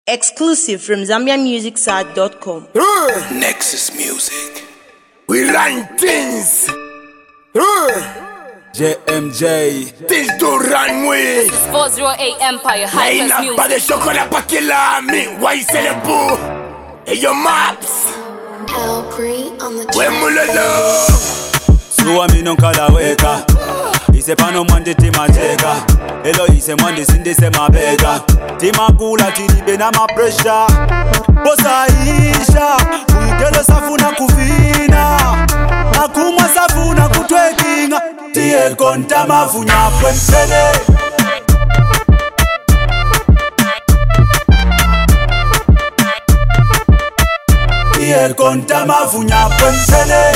Exclusive from ZambiaMusicSite.com. Nexus Music. We run things. JMJ. Things to run with. 408 Empire, high Line class up by the music. chocolate pakila me. Why sell a boo? Hey, your maps. L-Pre on the When mulalo. Suwa mi non kala weka. Ise pano mwande tima teka. Elo ise mwande sinde se mabega. Tima kula tiribe na ma pressure. Bosa isha. Uitelo safuna kuvina. Nakumwa safuna kutwekinga. Tiye konta mavunya pwemsele. Tiye konta mavunya pwemsele.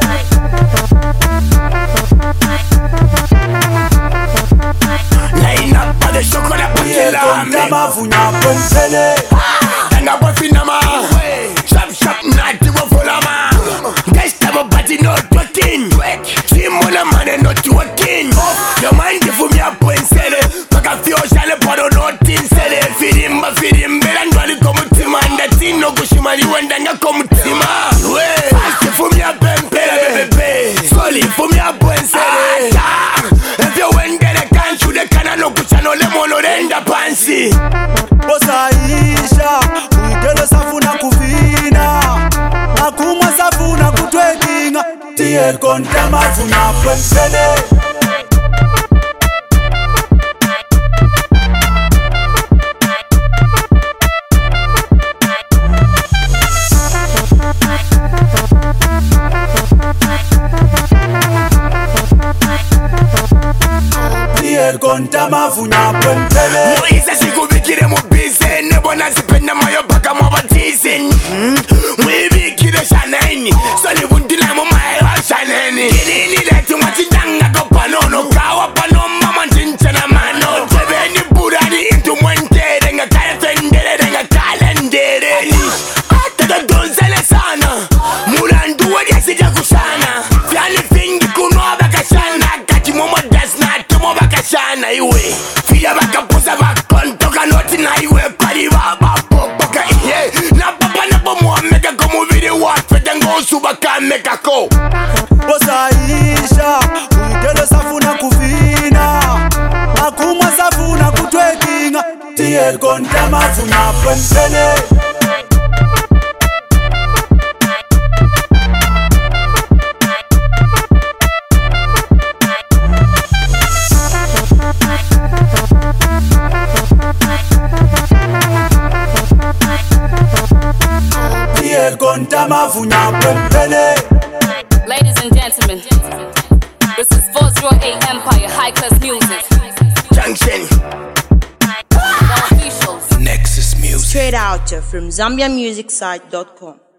Line up by the chocolate pakila me. Mavunya pwemsele. Tanga bofinama. Shop shop nati wa folama. Guys time body not working. Simona man not working. Your mind for me a pwensele. Paka fio shale paro not in sele. Firimba ndwali komutima. Ndatino kushimali wenda nga komutima. Ase for me a pempele bebe. Soli for me a pwensele. If you went get a can shoot the can no kuchano le mono renda pansi. Bosa isha, uitelo safuna kuvina. Nakumwa safuna kutwekinga. Tiye konta mavunya pwemsele. Tiye konta mavunya pwemsele. Moise sikubikire mu bize nebona zipenda mayo paka mwabatizi mwibikire shaneni soli bundila mu mayo shaneni kinini letu mwachidanga kopanono kawa pano mama ntinchana mano tebeni burani intu mwentere nga kaya fendere nga kalendere ataka donzele sana mulandu wadi asija kushana fyani fingi kunwa bakashana kati momo dasna tumo bakashana iwe fia bakapuza bakontoka noti na iwe pali babapopoka iye na papa na bomo mega komuviri wafete ngosu bakameka ko Bosa isha, uitelo safuna kuvina. Nakumwa safuna kutwekinga. Tiye konta mavunya pwemsele. Tiye konta mavunya pwemsele. Ladies and gentlemen, this is 408 Empire, high class music. junction The officials. Nexus Music. Straight out from ZambiaMusicSite.com.